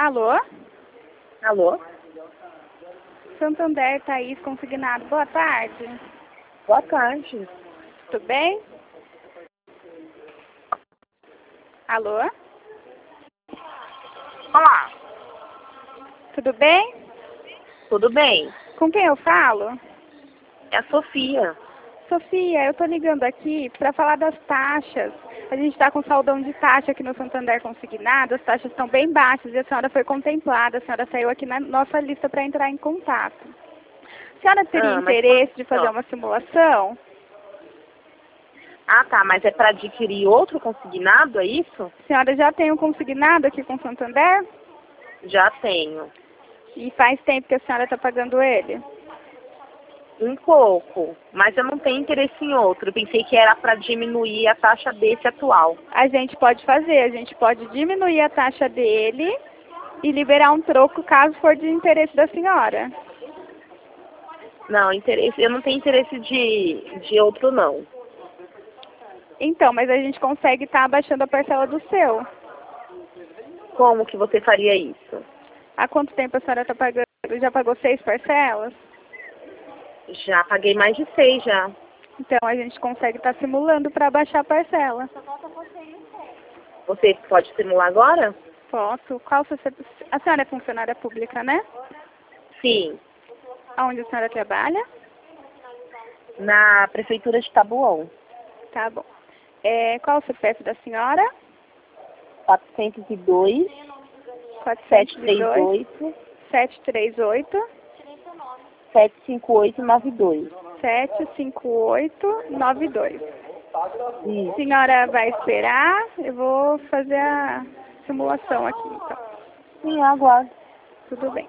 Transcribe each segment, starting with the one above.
Alô? Alô? Santander, Thaís, consignado. Boa tarde. Boa tarde. Tudo bem? Alô? Olá. Tudo bem? Tudo bem? Com quem eu falo? É a Sofia. Sofia, eu tô ligando aqui para falar das taxas. A gente está com saldão de taxa aqui no Santander Consignado, as taxas estão bem baixas e a senhora foi contemplada, a senhora saiu aqui na nossa lista para entrar em contato. A senhora teria Mas interesse de fazer uma simulação? Ah, tá, mas é para adquirir outro consignado, é isso? A senhora já tem um consignado aqui com o Santander? Já tenho. E faz tempo que a senhora está pagando ele? Um pouco, mas eu não tenho interesse em outro. Eu pensei que era para diminuir a taxa desse atual. A gente pode fazer, a gente pode diminuir a taxa dele e liberar um troco caso for de interesse da senhora. Não, interesse, eu não tenho interesse de outro, não. Então, mas a gente consegue estar abaixando a parcela do seu. Como que você faria isso? Há quanto tempo a senhora está pagando? Já pagou 6 parcelas? Já paguei mais de 6 já. Então, a gente consegue estar simulando para abaixar a parcela. Você pode simular agora? Posso? A senhora é funcionária pública, né? Sim, Aonde a senhora trabalha? na prefeitura de Taboão. Tá bom. Qual o CPF da senhora? 402 402 738 738 75892. 75892. Isso. Senhora vai esperar? Eu vou fazer a simulação aqui, então. Sim, eu aguardo. Tudo bem.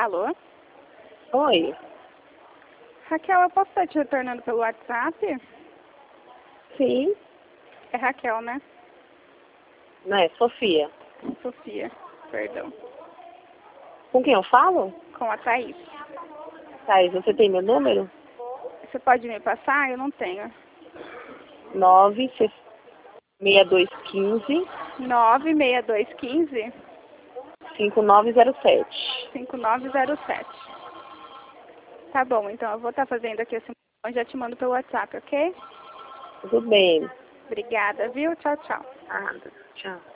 Alô? Oi. Raquel, eu posso estar te retornando pelo WhatsApp? Sim. É Raquel, né? Não é, Sofia. Sofia, perdão. Com quem eu falo? Com a Thaís. Thaís, você tem meu número? Você pode me passar? Eu não tenho. 96215 96215 5907. 5907. Tá bom, então eu vou estar fazendo aqui esse. Eu já te mando pelo WhatsApp, ok? Tudo bem. Obrigada, viu? Tchau, tchau. Ah, tchau.